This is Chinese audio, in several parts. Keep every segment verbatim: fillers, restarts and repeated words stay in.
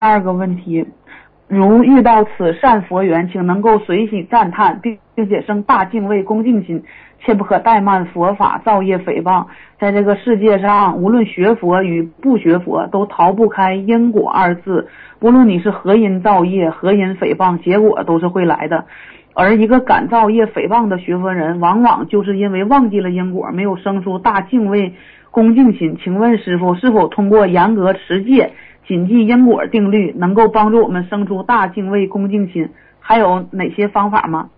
二个问题，如遇到此善佛缘，请能够随喜赞叹，并并且生大敬畏恭敬心，切不可怠慢佛法，造业诽谤。在这个世界上，无论学佛与不学佛，都逃不开因果二字。无论你是何因造业，何因诽谤，结果都是会来的。而一个敢造业诽谤的学佛人，往往就是因为忘记了因果，没有生出大敬畏恭敬心。请问师父，是否通过严格持戒，谨记因果定律，能够帮助我们生出大敬畏恭敬心？还有哪些方法吗？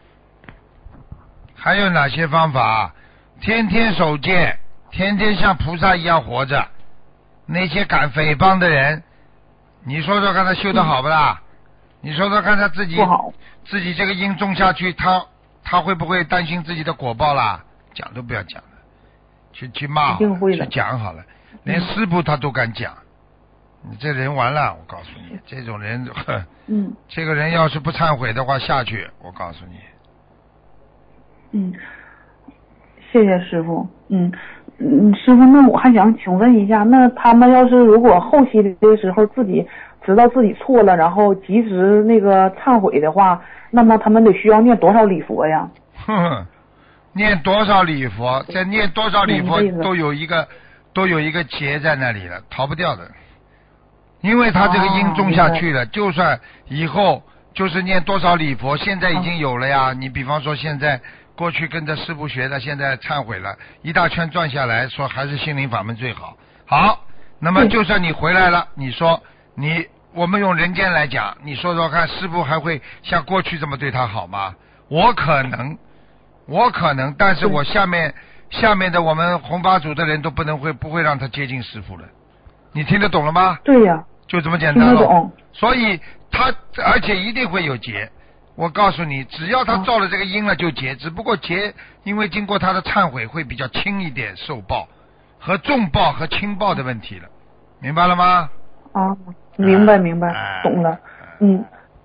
还有哪些方法？天天守戒，天天像菩萨一样活着。那些敢诽谤的人，你说说看他修得好不啦？嗯、你说说看他自己不好， 自己这个因种下去，他他会不会担心自己的果报啦？讲都不要讲了，去去骂好了，去讲好了，连师父他都敢讲。你这人完了，我告诉你，这种人，呵， 嗯， 这个人要是不忏悔的话，下去，我告诉你。 嗯，谢谢师傅。嗯嗯，师傅，那我还想请问一下，那他们要是如果后期的时候自己知道自己错了，然后及时那个忏悔的话，那么他们得需要念多少礼佛呀？ 哼，念多少礼佛，在念多少礼佛都有一个都有一个结在那里了，逃不掉的。因为他这个因种下去了，就算以后就是念多少礼佛，现在已经有了呀。你比方说现在过去跟着师父学的，现在忏悔了，一大圈转下来说还是心灵法门最好。好，那么就算你回来了，你说你我们用人间来讲，你说说看，师父还会像过去这么对他好吗？我可能，我可能，但是我下面下面的我们红法组的人都不能会不会让他接近师父了。你听得懂了吗？ 对呀， 就这么简单了。 听得懂。 所以他而且一定会有结。我告诉你，只要他造了这个因了就结，只不过结因为经过他的忏悔会比较轻一点受报，和重报和轻报的问题了，明白了吗？ 啊，明白明白，懂了。嗯。